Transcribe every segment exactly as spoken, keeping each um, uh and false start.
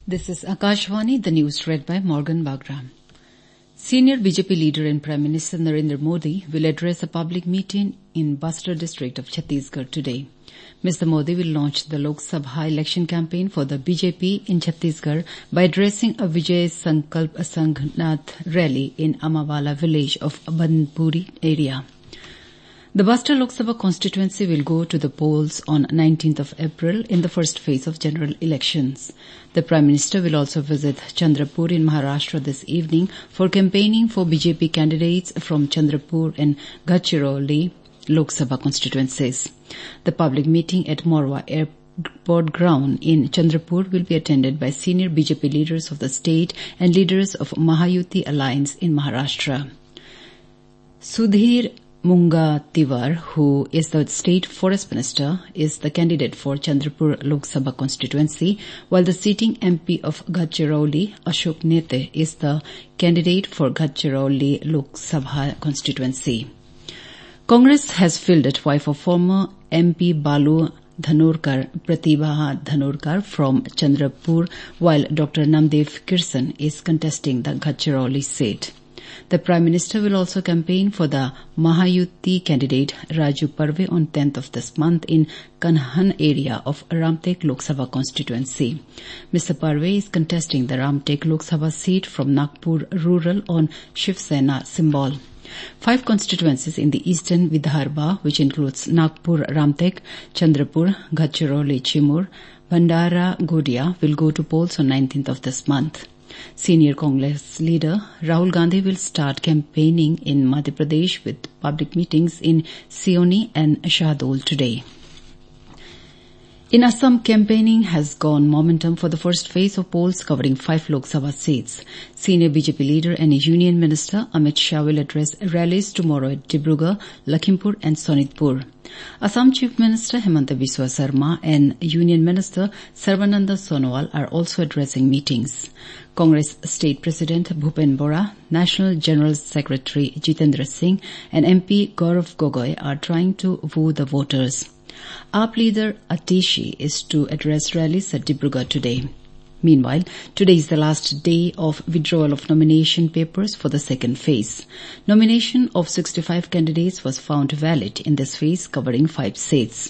This is Akashvani, the news read by Morgan Bagram. Senior B J P leader and Prime Minister Narendra Modi will address a public meeting in Bastar district of Chhattisgarh today. Mister Modi will launch the Lok Sabha election campaign for the B J P in Chhattisgarh by addressing a Vijay Sankalp Sanghnath rally in Amawala village of Bandpuri area. The Bastar Lok Sabha constituency will go to the polls on nineteenth of April in the first phase of general elections. The Prime Minister will also visit Chandrapur in Maharashtra this evening for campaigning for B J P candidates from Chandrapur and Gadchiroli Lok Sabha constituencies. The public meeting at Morwa Airport Ground in Chandrapur will be attended by senior B J P leaders of the state and leaders of Mahayuti Alliance in Maharashtra. Sudhir Mungatiwar, who is the State Forest Minister, is the candidate for Chandrapur Lok Sabha constituency, while the sitting M P of Gadchiroli, Ashok Nete, is the candidate for Gadchiroli Lok Sabha constituency. Congress has fielded wife of former M P Balu Dhanurkar, Pratibha Dhanurkar from Chandrapur, while Doctor Namdev Kirsan is contesting the Gadchiroli seat. The Prime Minister will also campaign for the Mahayuti candidate Raju Parve on tenth of this month in Kanhan area of Ramtek Lok Sabha constituency. Mister Parve is contesting the Ramtek Lok Sabha seat from Nagpur rural on Shiv Sena symbol. Five constituencies in the eastern Vidarbha, which includes Nagpur Ramtek, Chandrapur, Gadchiroli Chimur, Bhandara Godia, will go to polls on nineteenth of this month. Senior Congress leader Rahul Gandhi will start campaigning in Madhya Pradesh with public meetings in Seoni and Shahdol today. In Assam, campaigning has gone momentum for the first phase of polls covering five Lok Sabha seats. Senior B J P leader and Union Minister Amit Shah will address rallies tomorrow at Dibrugarh, Lakhimpur and Sonitpur. Assam Chief Minister Hemanta Biswa Sarma and Union Minister Sarbananda Sonowal are also addressing meetings. Congress State President Bhupen Bora, National General Secretary Jitendra Singh and M P Gaurav Gogoi are trying to woo the voters. A A P leader Atishi is to address rallies at Dibrugarh today. Meanwhile, today is the last day of withdrawal of nomination papers for the second phase. Nomination of sixty-five candidates was found valid in this phase, covering five seats.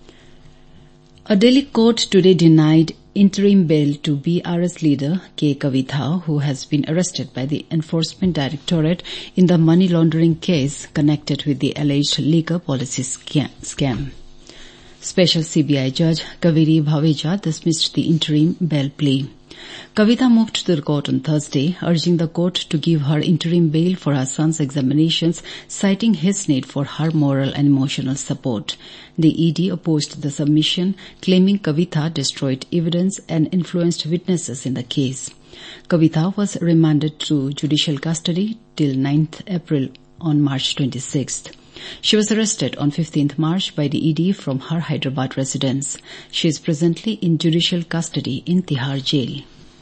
A Delhi court today denied interim bail to B R S leader K. Kavitha, who has been arrested by the Enforcement Directorate in the money laundering case connected with the alleged liquor policy scam. Special C B I Judge Kaveri Bhaveja dismissed the interim bail plea. Kavitha moved to the court on Thursday, urging the court to give her interim bail for her son's examinations, citing his need for her moral and emotional support. The E D opposed the submission, claiming Kavitha destroyed evidence and influenced witnesses in the case. Kavitha was remanded to judicial custody till ninth April on March twenty-sixth. She was arrested on fifteenth March by the E D from her Hyderabad residence. She is presently in judicial custody in Tihar Jail.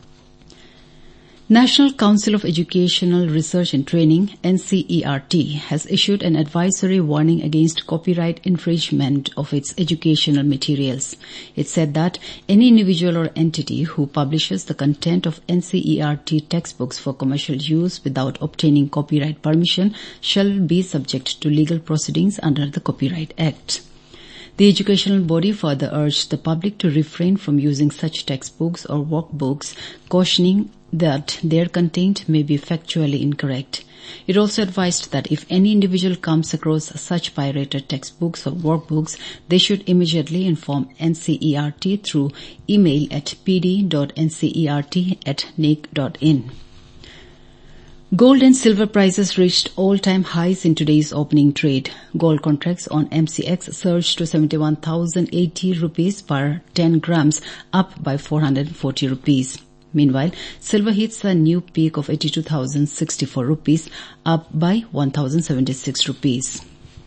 National Council of Educational Research and Training, N C E R T, has issued an advisory warning against copyright infringement of its educational materials. It said that any individual or entity who publishes the content of N C E R T textbooks for commercial use without obtaining copyright permission shall be subject to legal proceedings under the Copyright Act. The educational body further urged the public to refrain from using such textbooks or workbooks, cautioning that their content may be factually incorrect. It also advised that if any individual comes across such pirated textbooks or workbooks, they should immediately inform N C E R T through email at p d dot n c e r t at n i c dot in. Gold and silver prices reached all-time highs in today's opening trade. Gold contracts on M C X surged to seventy-one thousand eighty rupees per ten grams, up by four hundred forty rupees. Meanwhile, silver hits a new peak of eighty-two thousand sixty-four rupees, up by one thousand seventy-six rupees.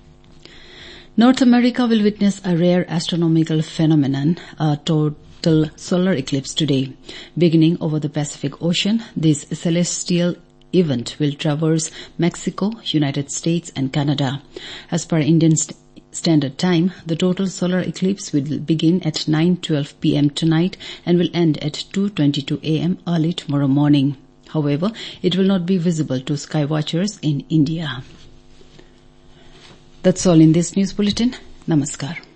North America will witness a rare astronomical phenomenon, a total solar eclipse today. Beginning over the Pacific Ocean, this celestial event will traverse Mexico, United States and Canada. As per Indian Standard Time, the total solar eclipse will begin at nine twelve p m tonight and will end at two twenty-two a m early tomorrow morning. However, it will not be visible to skywatchers in India. That's all in this news bulletin. Namaskar.